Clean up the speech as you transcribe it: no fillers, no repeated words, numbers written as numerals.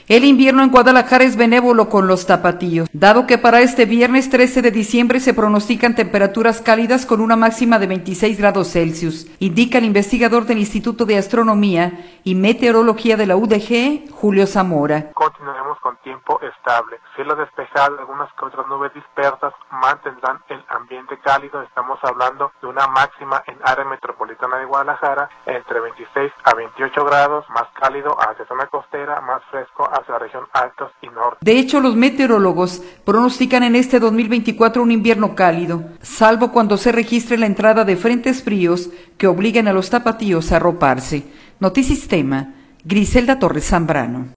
El invierno en Guadalajara es benévolo con los tapatíos, dado que para este viernes 13 de diciembre se pronostican temperaturas cálidas con una máxima de 26 grados Celsius, indica el investigador del Instituto de Astronomía y Meteorología de la UDG, Julio Zamora. Continuaremos con tiempo estable. Cielo despejado, algunas que otras nubes dispersas mantendrán el ambiente cálido. Estamos hablando de una máxima en área metropolitana de Guadalajara entre 26 a 28 grados, más cálido hacia zona costera, más fresco hacia la región altos y norte. De hecho, los meteorólogos pronostican en este 2024 un invierno cálido, salvo cuando se registre la entrada de frentes fríos que obliguen a los tapatíos a arroparse. Notisistema, Griselda Torres Zambrano.